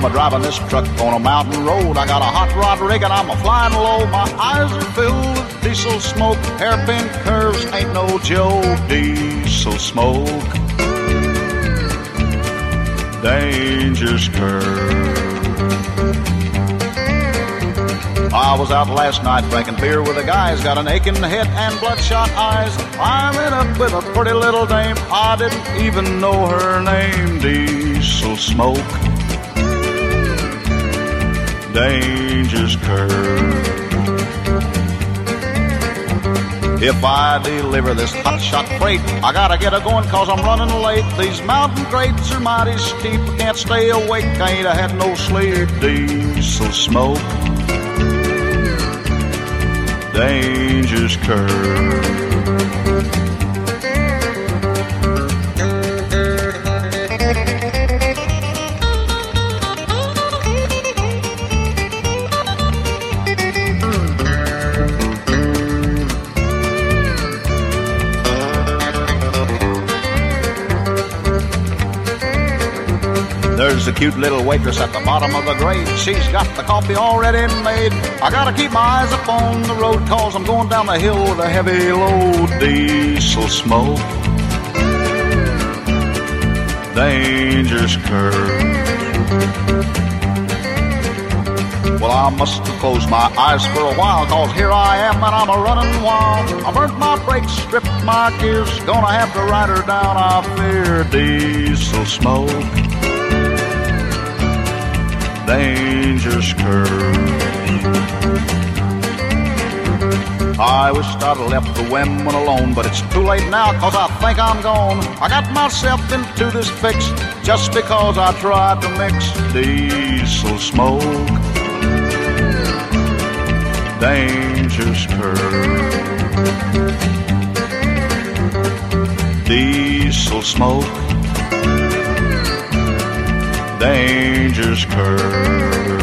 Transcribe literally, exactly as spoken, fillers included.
I'm a driving this truck on a mountain road. I got a hot rod rig and I'm a flying low. My eyes are filled with diesel smoke. Hairpin curves ain't no joke. Diesel smoke, dangerous curve. I was out last night drinking beer with a guy who's got an aching head and bloodshot eyes. I met up with a pretty little dame. I didn't even know her name. Diesel smoke, dangerous curve. If I deliver this hotshot freight, I gotta get a going cause I'm running late. These mountain grades are mighty steep. I can't stay awake, I ain't had no sleep. Diesel smoke, dangerous curve. There's a cute little waitress at the bottom of the grade. She's got the coffee already made. I gotta keep my eyes up on the road cause I'm going down the hill with a heavy load. Diesel smoke, dangerous curve. Well, I must have closed my eyes for a while cause here I am and I'm a running wild. I burnt my brakes, stripped my gears. Gonna have to ride her down, I fear. Diesel smoke, dangerous curve. I wish I'd left the women alone, but it's too late now cause I think I'm gone. I got myself into this fix just because I tried to mix. Diesel smoke, dangerous curve. Diesel smoke, dangerous curve.